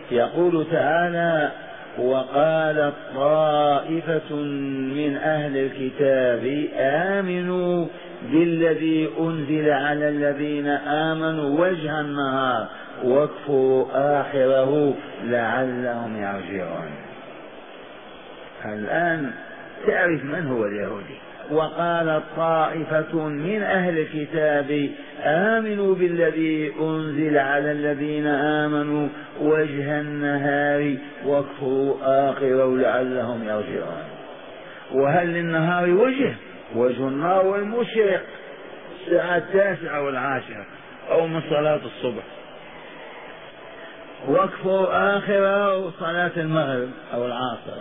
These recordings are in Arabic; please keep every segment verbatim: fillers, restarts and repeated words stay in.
يقول تعالى: وقالت طائفة من أهل الكتاب آمنوا بالذي أنزل على الذين آمنوا وجه النهار واكفروا آخره لعلهم يرجعون. الآن تعرف من هو اليهودي. وقالت طائفة من أهل الكتاب آمنوا بالذي أنزل على الذين آمنوا وجه النهار واكفروا آخره لعلهم يرجعون. وهل للنهار وجه؟ وجه النهار والمشرق الساعة التاسعة والعاشرة أو من صلاة الصبح، واكفروا آخره صلاة المغرب أو العصر.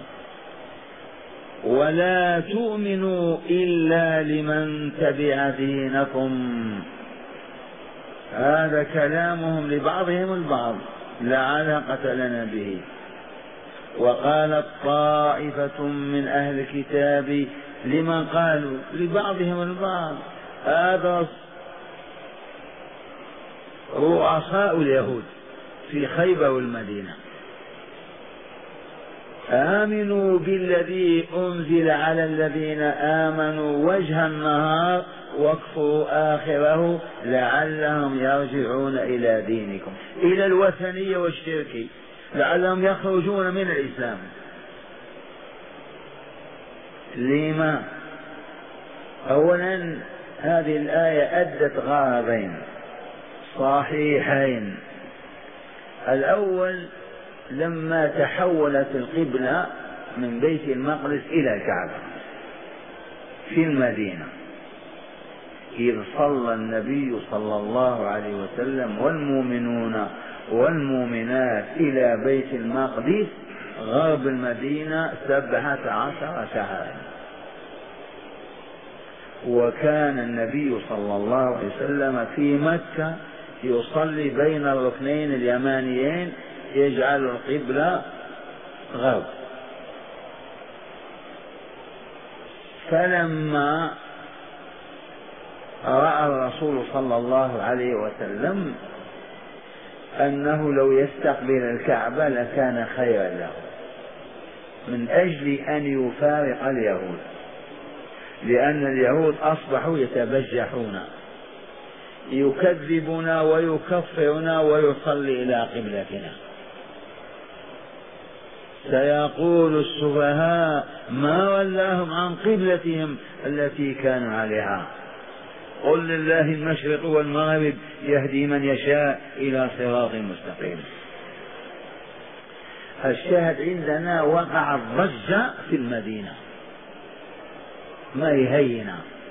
ولا تؤمنوا إلا لمن تبع دينكم. هذا كلامهم لبعضهم البعض لا علاقة لنا به. وقالت طائفة من أهل الكتاب، لمن قالوا؟ لبعضهم البعض. هذا رؤساء اليهود في خيبر والمدينة. آمنوا بالذي أنزل على الذين آمنوا وجه النهار واكفروا آخره لعلهم يرجعون إلى دينكم، إلى الوثنية والشرك، لعلهم يخرجون من الإسلام. لما؟ أولا هذه الآية أدت غرضين صحيحين. الأول لما تحولت القبلة من بيت المقدس إلى الكعبة في المدينة، إذ صلى النبي صلى الله عليه وسلم والمؤمنون والمؤمنات إلى بيت المقدس غرب المدينة سبعة عشر شهرا. وكان النبي صلى الله عليه وسلم في مكة يصلي بين الركنين اليمانيين، يجعل القبلة غرب. فلما رأى الرسول صلى الله عليه وسلم أنه لو يستقبل الكعبة لكان خيرا له، من أجل أن يفارق اليهود، لأن اليهود أصبحوا يتبجحون، يكذبنا ويكفرنا ويصلي إلى قبلتنا. سيقول السفهاء ما ولاهم عن قبلتهم التي كانوا عليها، قل لله المشرق والمغرب يهدي من يشاء إلى صراط مستقيم. الشاهد عندنا وقع الضجة في المدينة ما يهينا،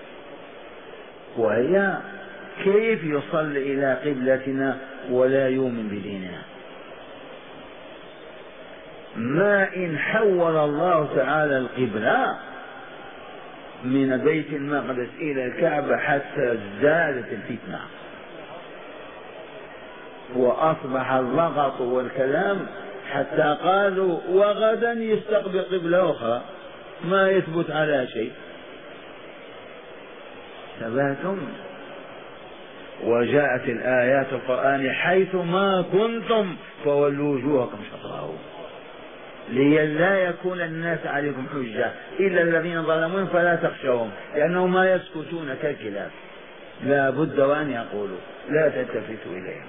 وهي كيف يصلي إلى قبلتنا ولا يؤمن بديننا؟ ما إن حول الله تعالى القبلة من بيت المقدس إلى الكعبة حتى زادت الفتنة وأصبح اللغط والكلام، حتى قالوا وغدا يستقبل قبلة أخرى، ما يثبت على شيء. ثباتم. وجاءت الآيات القرآن حيث ما كنتم فولوا وجوهكم شطره لئلا يكون الناس عليكم حجة إلا الذين ظلموا فلا تخشوهم لأنهم ما يسكتون كالكلاب، لا بد وأن يقولوا لا تلتفتوا إليهم.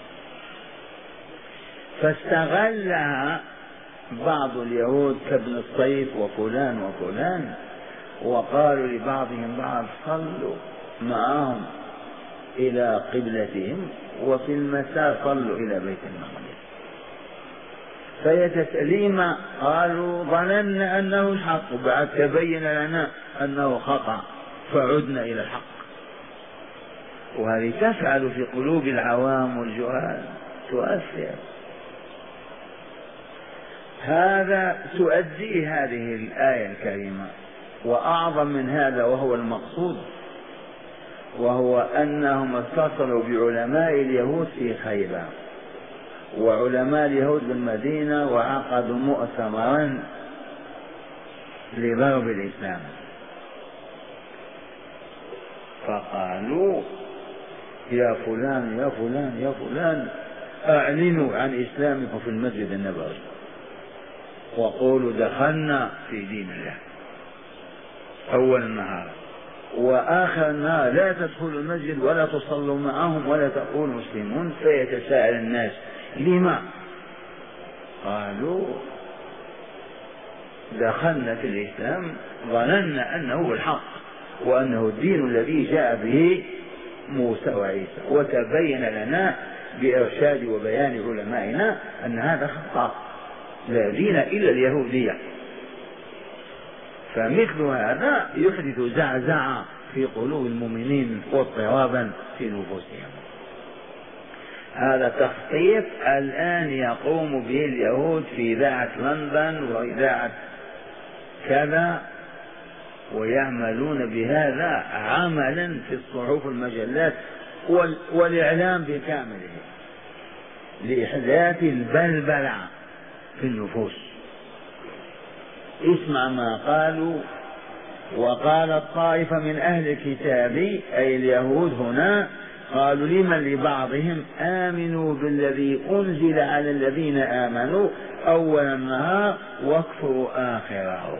فاستغلها بعض اليهود كابن الصيف وفلان وفلان، وقالوا لبعضهم بعض صلوا معهم إلى قبلتهم وفي المساء صلوا إلى بيت المقدس. فيتسليم قالوا ظننا أنه الحق، وبعد تبين لنا أنه خطأ فعدنا إلى الحق. وهذه تفعل في قلوب العوام والجهال، تؤثر. هذا تؤدي هذه الآية الكريمة. وأعظم من هذا وهو المقصود، وهو أنهم اتصلوا بعلماء اليهود في خيبر وعلماء اليهود بالمدينة وعقدوا مؤتمرا لضرب الإسلام. فقالوا يا فلان يا فلان يا فلان أعلنوا عن إسلامكم في المسجد النبوي وقولوا دخلنا في دين الله أول النهار، وآخر النهار لا تدخلوا المسجد ولا تصلوا معهم ولا تقولوا مسلمون. فيتساءل الناس لما؟ قالوا دخلنا في الإسلام ظننا أنه الحق وأنه الدين الذي جاء به موسى وعيسى، وتبين لنا بإرشاد وبيان علمائنا أن هذا خطأ، لا دين إلا اليهودية. فمثل هذا يحدث زعزعة في قلوب المؤمنين واضطرابا في نفوسهم. هذا تخطيط الآن يقوم به اليهود في إذاعة لندن وإذاعة كذا، ويعملون بهذا عملا في الصحف والمجلات والإعلام بكامله لإحداث البلبلة في النفوس. اسمع ما قالوا: وقالت طائفة من أهل الكتاب، أي اليهود هنا، قالوا لمن لبعضهم: آمنوا بالذي أنزل على الذين آمنوا أول النهار واكفروا آخره.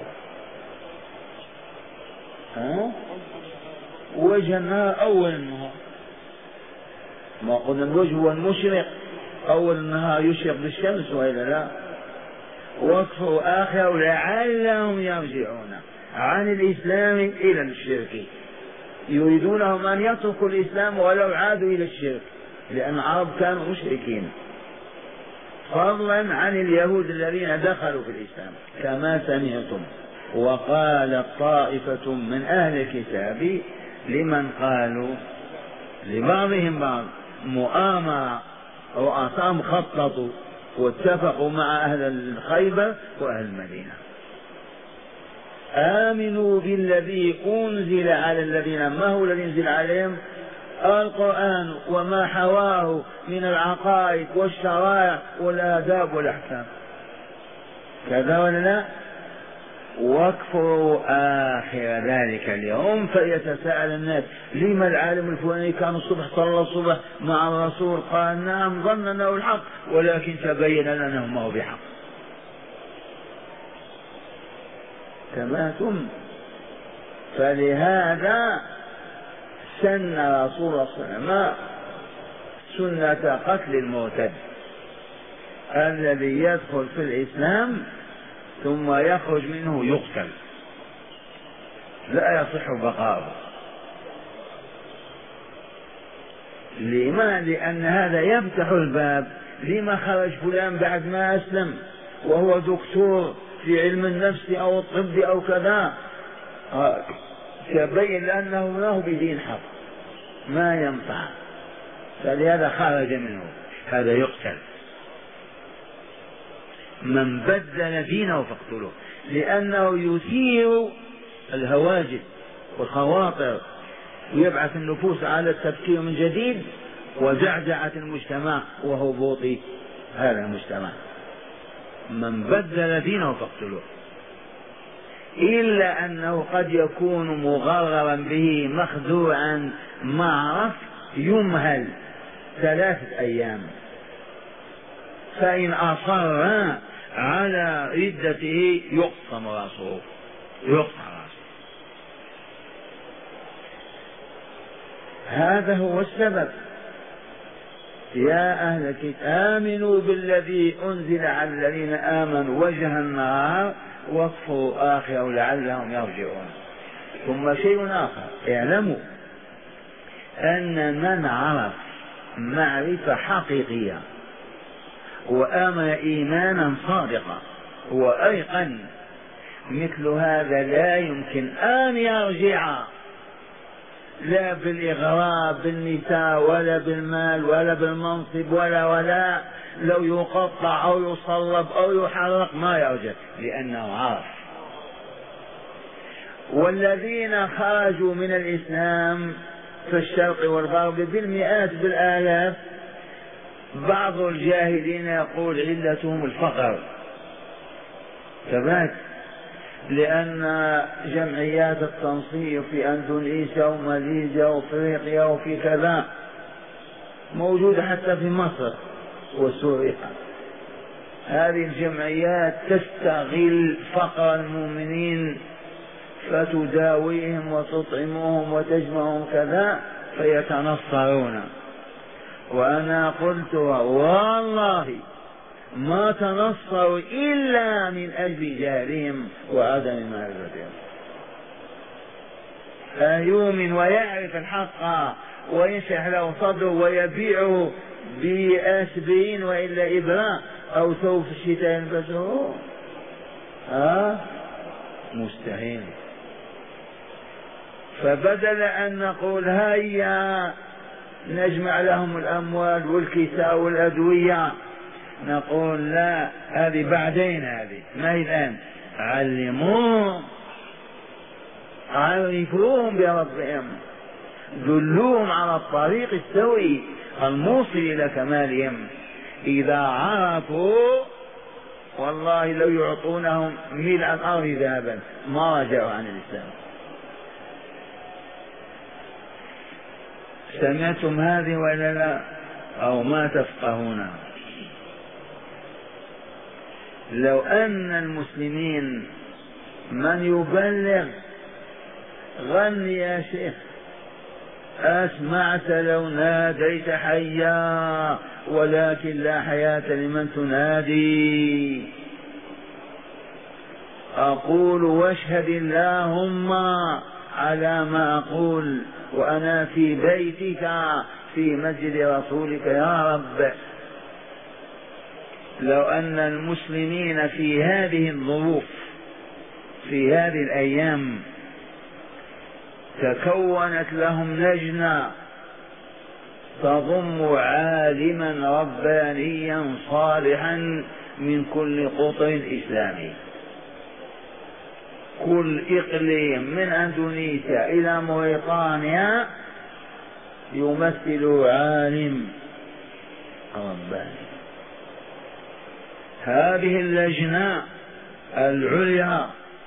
ها؟ وجه النهار أول النهار، ما قلنا الوجه هو المشرق، أول النهار يشرق بالشمس وإلا لا. واكفروا آخره لعلهم يرجعون عن الإسلام إلى الشرك، يريدونهم أن يتركوا الإسلام ولو عادوا إلى الشرك، لأن العرب كانوا مشركين، فضلا عن اليهود الذين دخلوا في الإسلام كما سمعتم. وقال طائفة من أهل الكتاب لمن قالوا لبعضهم بعض مؤامرة، رؤساهم خططوا واتفقوا مع أهل الخيبر وأهل المدينة: آمنوا بالذي أنزل على الذين. ما هو الذي أنزل عليهم؟ القرآن وما حواه من العقائد والشرائع والآداب والأحكام، كذا ولا لا؟ واكفروا آخر ذلك اليوم. فيتساءل الناس: لما العالم الفلاني كان الصبح صلى الصبح مع الرسول؟ قال: نعم ظننا أنه الحق ولكن تبين لنا أنه ما هو بحق. تماتم. فلهذا سن رسول الله صلى الله عليه وسلم سنة قتل المرتد الذي يدخل في الإسلام ثم يخرج منه يقتل، لا يصح بقاؤه. لما؟ لأن هذا يفتح الباب. لما خرج فلان بعد ما أسلم وهو دكتور في علم النفس أو الطب أو كذا؟ تبين أنه ما هو بدين حق، ما ينفع، فلهذا خرج منه، هذا يقتل. من بدل دينه فاقتلوه، لأنه يثير الهواجس والخواطر ويبعث النفوس على التفكير من جديد وزعزعة المجتمع وهبوط هذا المجتمع. من بدل دينه فاقتلوه، إلا أنه قد يكون مغررا به مخدوعا معرف، يمهل ثلاثة أيام، فإن أصر على ردته يقطم رأسه، يقطع رأسه. هذا هو السبب. يا أهل الكتاب آمنوا بالذي أنزل على الذين آمنوا وجه النهار واكفروا آخره لعلهم يرجعون. ثم شيء آخر: اعلموا أن من عرف معرفة حقيقية وآمن إيمانا صادقا وأيقن مثل هذا لا يمكن أن يرجع، لا بالإغراء بالنساء ولا بالمال ولا بالمنصب ولا ولا لو يقطع أو يصلب أو يحرق ما يرجع، لأنه عرف. والذين خرجوا من الإسلام في الشرق والغرب بالمئات بالآلاف، بعض الجاهلين يقول علتهم الفقر، ثبات، لأن جمعيات التنصير في أندونيسيا وماليزيا وأفريقيا وفي كذا موجودة حتى في مصر، وسرقة. هذه الجمعيات تستغل فقر المؤمنين فتداويهم وتطعمهم وتجمعهم كذا فيتنصرون. وأنا قلت والله ما تنصروا إلا من أجل جهلهم وعدم معرفتهم. فيؤمن ويعرف الحق وينشح له صدره ويبيعه بأسبرين وإلا إبراء أو ثوب في الشتاء يلبسه، ها مستحيل. فبدل أن نقول هيا نجمع لهم الأموال والكساء والأدوية، نقول لا، هذه بعدين، هذه ما هي الآن. علموهم، عرفوهم بربهم، دلوهم على الطريق السوي الموصل إلى كمالهم. إذا عرفوا والله لو يعطونهم ملء الأرض ذهبا ما رجعوا عن الإسلام. سمعتم هذه ولا لا؟ أو ما تفقهون؟ لو أن المسلمين من يبلغ غني يا شيخ، أسمعت لو ناديت حيا ولكن لا حياة لمن تنادي. أقول واشهد اللهم على ما أقول وأنا في بيتك في مسجد رسولك يا رب. لو أن المسلمين في هذه الظروف في هذه الأيام تكونت لهم لجنة تضم عالما ربانيا صالحا من كل قطر إسلامي، كل إقليم من أندونيسيا إلى موريطانيا يمثل عالم رباني. هذه اللجنة العليا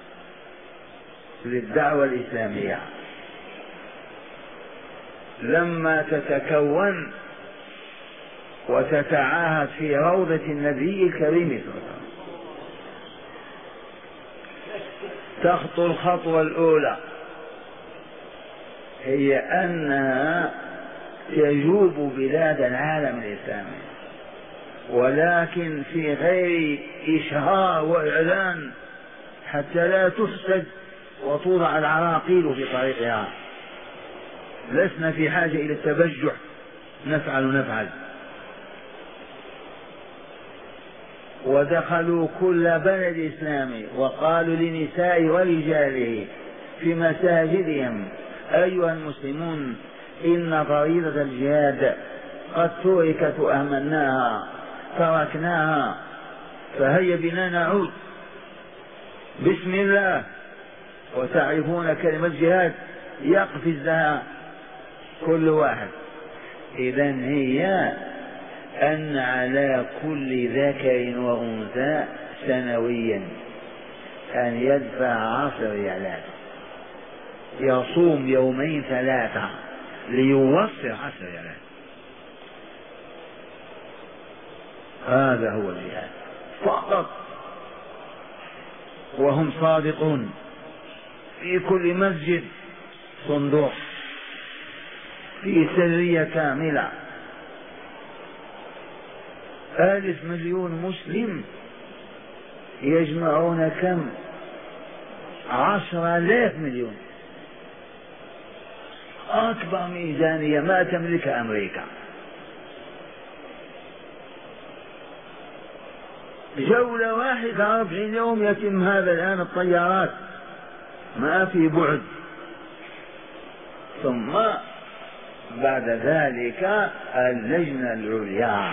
للدعوة الإسلامية لما تتكون وتتعاهد في روضة النبي الكريم صلى الله عليه وسلم تخطو الخطوة الأولى هي أنها تجوب بلاد العالم الإسلامي، ولكن في غير إشهار وإعلان حتى لا تفسد وتوضع العراقيل في طريقها. لسنا في حاجة إلى التبجح، نفعل نفعل. ودخلوا كل بلد إسلامي وقالوا لنساء ورجاله في مساجدهم أيها المسلمون إن فريضة الجهاد قد تركت وأهملناها تركناها، فهيا بنا نعود بسم الله. وتعرفون كلمة جهاد يقفز لها كل واحد. إذن هي أن على كل ذكر وأنثى سنويا أن يدفع عشر ريالات، يصوم يومين ثلاثة ليوفر عشر ريالات. هذا هو الجهاد فقط، وهم صادقون. في كل مسجد صندوق في سرية كاملة. ألف مليون مسلم يجمعون كم؟ عشر آلاف مليون، أكبر ميزانية ما تملكها أمريكا. جولة واحدة أربعين يوم يتم هذا الآن، الطيارات ما في بعد. ثم بعد ذلك اللجنة العليا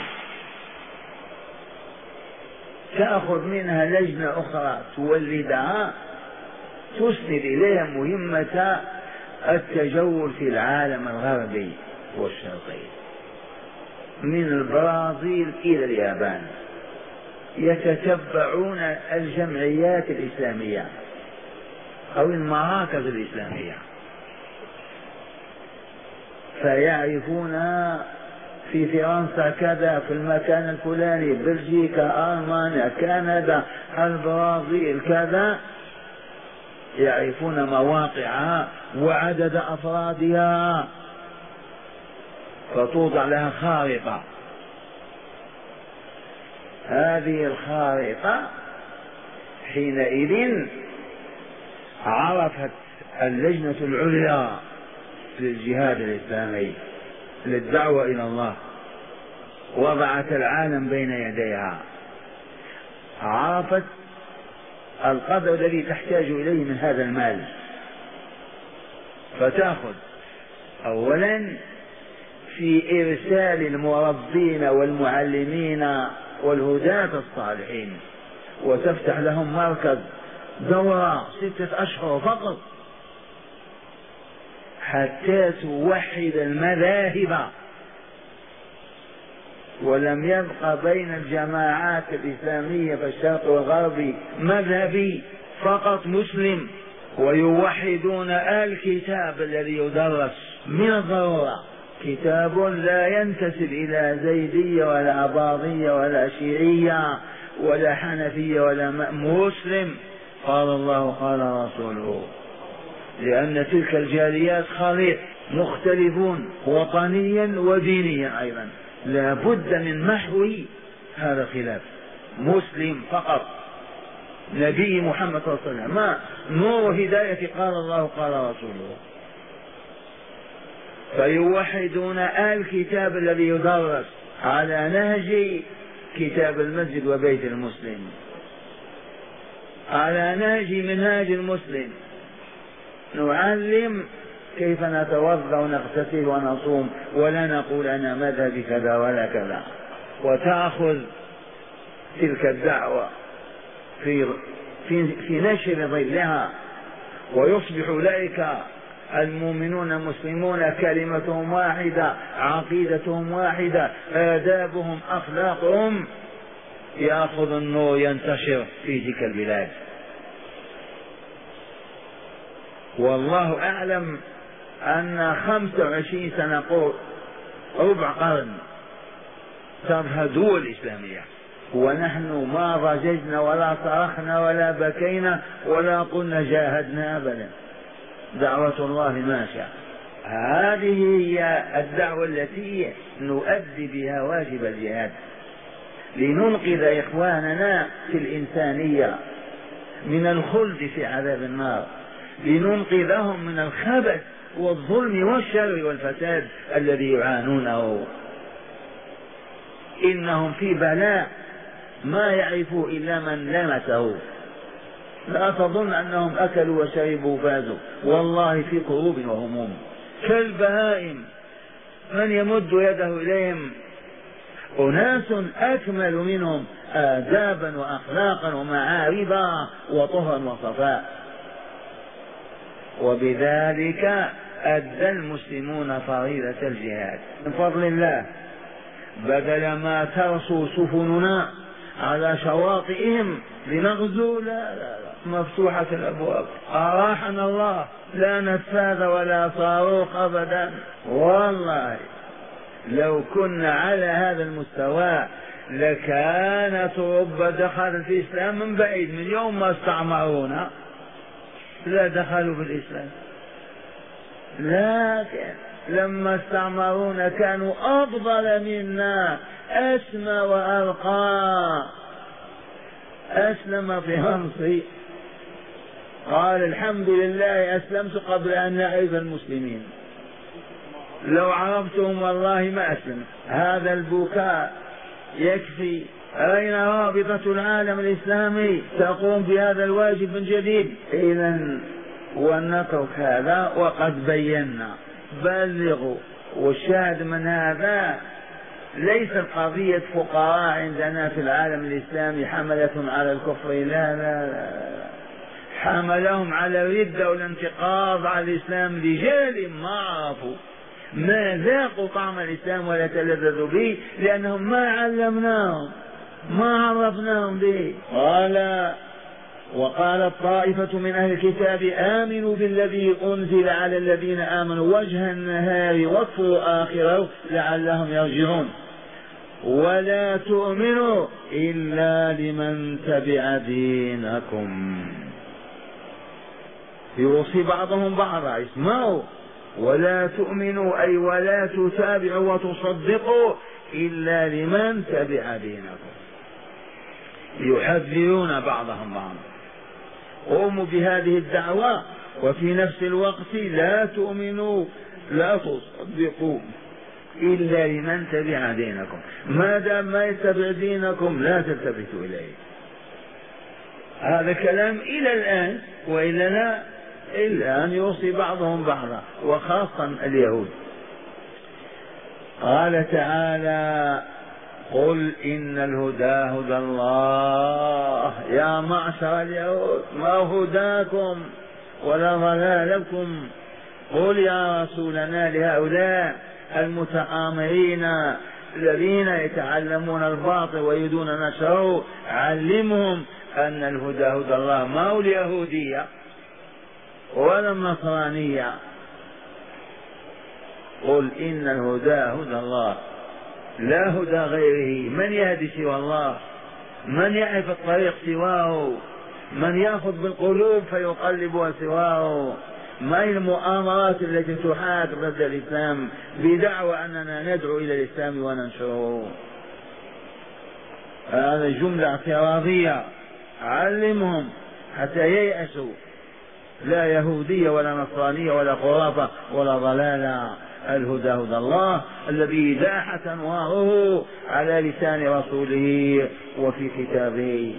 تأخذ منها لجنة أخرى تولدها تسند إليها مهمة التجول في العالم الغربي والشرقي من البرازيل إلى اليابان، يتتبعون الجمعيات الإسلامية أو المراكز الإسلامية فيعرفون في فرنسا كذا، في المكان الفلاني، بلجيكا، ألمانيا، كندا، البرازيل كذا، يعرفون مواقعها وعدد أفرادها، فتوضع لها خارطة. هذه الخارطة حينئذ عرفت اللجنة العليا للجهاد الإسلامي للدعوة إلى الله، وضعت العالم بين يديها، عرفت القدر الذي تحتاج إليه من هذا المال، فتأخذ أولا في إرسال المربين والمعلمين والهداة الصالحين، وتفتح لهم مركز دورة ستة أشهر فقط حتى توحد المذاهب، ولم يبق بين الجماعات الإسلامية في الشرق والغرب مذهبي فقط مسلم، ويوحدون الكتاب الذي يدرس من الضرورة، كتاب لا ينتسب إلى زيدية ولا أباضية ولا شيعية ولا حنفية ولا مسلم، قال الله قال رسوله، لأن تلك الجاليات خليط مختلفون وطنيا ودينيا أيضا، لا بد من محو هذا الخلاف، مسلم فقط، نبي محمد صلى الله عليه وسلم، ما نور هداية قال الله قال رسوله. فيوحدون الكتاب الذي يدرس على نهج كتاب المسجد وبيت المسلم، على نهج منهاج المسلم، نعلم كيف نتوضا ونغتسل ونصوم، ولا نقول أنا مذهبي كذا ولا كذا. وتأخذ تلك الدعوة في في, في نشر ظلها، ويصبح أولئك المؤمنون المسلمون كلمتهم واحدة، عقيدتهم واحدة، آدابهم، أخلاقهم، يأخذ النور ينتشر في تلك البلاد. والله أعلم أن خمسة وعشرين سنة ربع قرن تظهر دول إسلامية، ونحن ما ضججنا ولا صرخنا ولا بكينا ولا قلنا جاهدنا أبدا. دعوة الله ماشية. هذه هي الدعوة التي نؤدي بها واجب الجهاد، لننقذ إخواننا في الإنسانية من الخلد في عذاب النار، لننقذهم من الخبث والظلم والشر والفساد الذي يعانونه. إنهم في بلاء ما يعرفوا إلا من لمسه. لا تظن أنهم أكلوا وشربوا وفازوا، والله في كروب وهموم كالبهائم. من يمد يده إليهم أناس أكمل منهم آدابا وأخلاقا ومعارفا وطهرا وصفاء. وبذلك أدى المسلمون فريضة الجهاد من فضل الله. بدل ما ترسو سفننا على شواطئهم لنغزو، لا لا لا، مفتوحة الأبواب، أراحنا الله، لا نفاذ ولا صاروخ أبدا. والله لو كنا على هذا المستوى لكانت أوروبا دخلت في الإسلام من بعيد، من يوم ما استعمرونا لا دخلوا في الإسلام، لكن لما استعمرونا كانوا أفضل منا، أسمى وأرقى. أسلم فرنسي قال الحمد لله أسلمت قبل أن نعرف المسلمين، لو عرفتهم والله ما أسلم. هذا البكاء يكفي. أين رابطة العالم الإسلامي تقوم بهذا الواجب من جديد؟ إذا ونترك هذا وقد بينا، بلغوا. والشاهد من هذا ليست قضية فقراء عندنا في العالم الإسلامي حملتهم على الكفر، لا لا لا، حملهم على الردة والانتقاض على الإسلام. رجال ما عرفوا، ما ذاقوا طعم الإسلام ولا تلذذوا به، لأنهم ما علمناهم، ما عرفناهم به. قال وقالت طائفة من أهل الكتاب آمنوا بالذي أنزل على الذين آمنوا وجه النهار واكفروا آخره لعلهم يرجعون ولا تؤمنوا إلا لمن تبع دينكم. يوصي بعضهم بعضا، اسمعوا، ولا تؤمنوا أي ولا تتابعوا وتصدقوا إلا لمن تبع دينكم. يحذرون بعضهم بعضا، قوموا بهذه الدعوة وفي نفس الوقت لا تؤمنوا لا تصدقوا إلا لمن تبع دينكم. ما دام ما يتبع دينكم لا تلتفتوا إليه. هذا كلام إلى الآن، وإلا لا الآن يوصي بعضهم بعضا وخاصة اليهود. قال تعالى قل إن الهدى هدى الله. يا معشر اليهود ما هداكم ولا ضلالكم. قل يا رسولنا لهؤلاء المتآمرين الذين يتعلمون الباطل ويريدون نشره، علمهم أن الهدى هدى الله، ما هو اليهودية ولا النصرانية. قل إن الهدى هدى الله لا هدى غيره. من يهدي سوى الله؟ من يعرف الطريق سواه؟ من يأخذ بالقلوب فيقلبها سواه؟ ما هي المؤامرات التي تحاك ضد الإسلام بدعوى أننا ندعو إلى الإسلام وننشره؟ هذا جملة اعتراضية. علمهم حتى ييأسوا. لا يهودية ولا نصرانية ولا خرافة ولا ضلالة. الهدى هدى الله الذي لاحت أنواره على لسان رسوله وفي كتابه.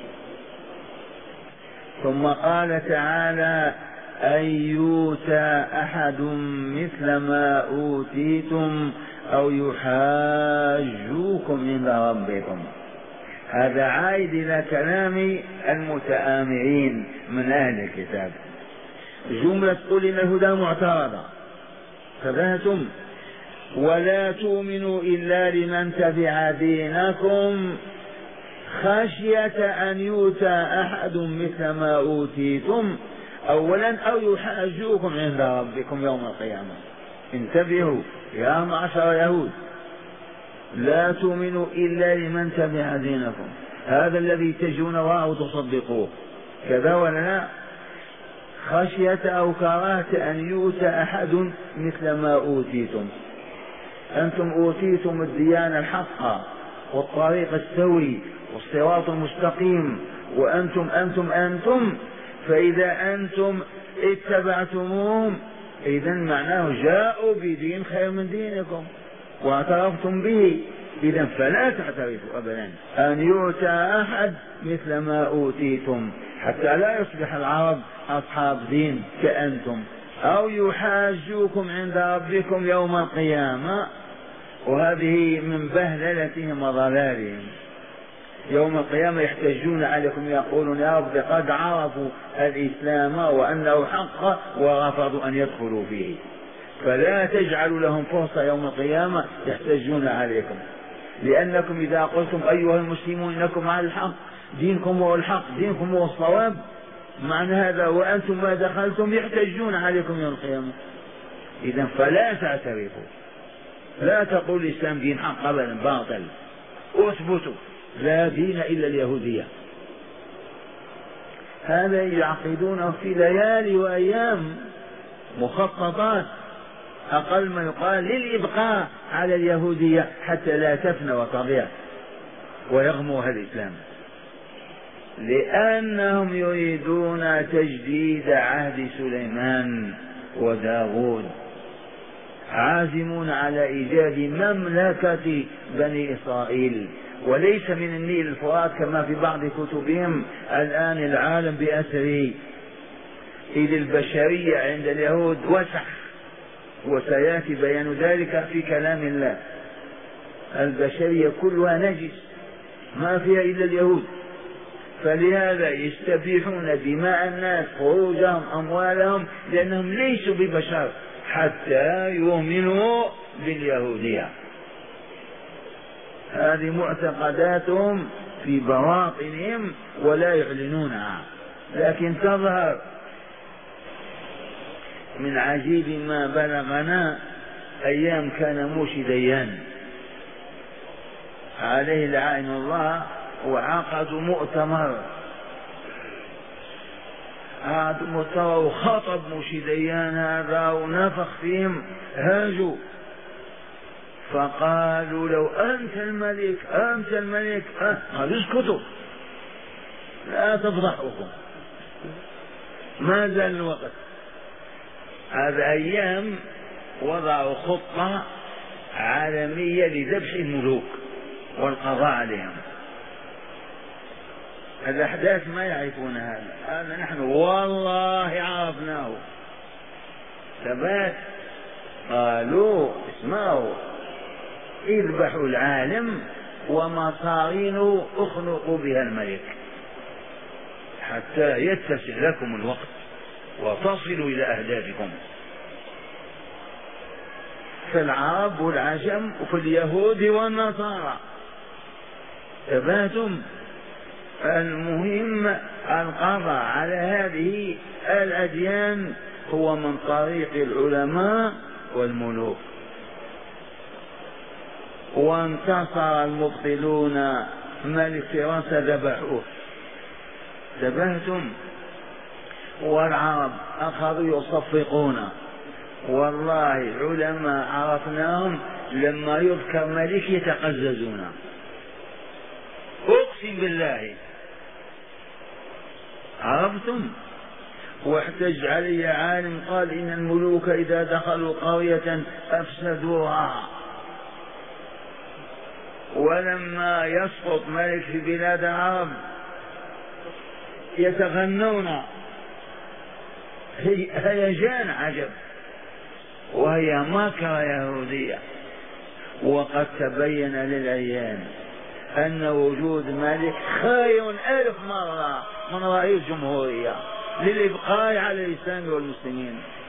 ثم قال تعالى أن يؤتى أحد مثل ما أوتيتم أو يحاجوكم عند ربكم. هذا عائد إلى كلام المتآمرين من أهل الكتاب. جملة قل إن الهدى معترضة، فذهتم ولا تؤمنوا إلا لمن تبع دينكم خشية أن يؤتى أحد مثل ما أوتيتم أولا أو يحاجوكم عند ربكم يوم القيامة. انتبهوا يا معشر يهود، لا تؤمنوا إلا لمن تبع دينكم. هذا الذي تجون وراءه وتصدقوه كذا ولا لا؟ خشية أو كراهة أن يؤتى أحد مثل ما أوتيتم. أنتم أوتيتم الديانة الحقة والطريق السوي والصراط المستقيم، وأنتم أنتم أنتم فإذا أنتم اتبعتموهم إذا معناه جاءوا بدين خير من دينكم واعترفتم به، إذا فلا تعترفوا أبدا أن يؤتى أحد مثل ما أوتيتم حتى لا يصبح العرب أصحاب دين كأنتم، أو يحاجوكم عند ربكم يوم القيامة. وهذه من بهللتهم وضلالهم. يوم القيامة يحتجون عليكم يقولون يا رب قد عرفوا الإسلام وأنه حق ورفضوا أن يدخلوا فيه، فلا تجعلوا لهم فرصة يوم القيامة يحتجون عليكم، لأنكم إذا قلتم أيها المسلمون إنكم على الحق، دينكم هو الحق، دينكم هو الصواب، معنى هذا وأنتم ما دخلتم يحتجون عليكم يوم القيامة. إذا فلا تعترفوا، لا تقول الإسلام دين حق أبدا، باطل، أثبتوا لا دين إلا اليهودية. هذا يعقدونه في ليالي وأيام مخططات أقل ما يقال للإبقاء على اليهودية حتى لا تفنى وتضيع ويغموها الإسلام، لأنهم يريدون تجديد عهد سليمان وداود، عازمون على إيجاد مملكة بني إسرائيل، وليس من النيل الفرات كما في بعض كتبهم الآن العالم بأسره، إذ البشرية عند اليهود وسخ، وسيأتي بيان ذلك في كلام الله. البشرية كلها نجس ما فيها إلا اليهود، فلهذا يستبيحون دماء الناس، خروجهم، أموالهم، لأنهم ليسوا ببشر حتى يؤمنوا باليهودية. هذه معتقداتهم في بواطنهم ولا يعلنونها، لكن تظهر. من عجيب ما بلغنا أيام كان موشي ديان عليه لعين الله، وعقدوا مؤتمر عقدوا مؤتمر وخطب موشي ديان هذا ونفخ فيهم هاجوا، فقالوا لو أنت الملك أنت الملك أه. قالوا اسكتوا لا تفضحوكم، ما زال الوقت. هذا أيام وضعوا خطة عالمية لذبح الملوك والقضاء عليهم. الأحداث ما يعرفون هذا، هذا نحن والله عرفناه. ثبات قالوا اسمعوا اذبحوا العالم ومصارينه اخنقوا بها الملك حتى يتسع لكم الوقت وتصلوا إلى أهدافكم. في العرب والعجم وفي اليهود والنصارى ثباتهم. المهم القضاء على هذه الأديان هو من طريق العلماء والملوك. وانتصر المبطلون، ملك فرنسا ذبحوه، ذبحتم. والعرب أخذوا يصفقون، والله علماء عرفناهم لما يذكر ملك يتقززون، أقسم بالله. عرفتم؟ واحتج علي عالم قال إن الملوك إذا دخلوا قرية أفسدوها، ولما يسقط ملك في بلاد العرب يتغنون هيجان عجب، وهي مكر يهودية. وقد تبين للعيان أن وجود ملك خير ألف مرة من رئيس جمهورية للإبقاء على الإسلام والمسلمين.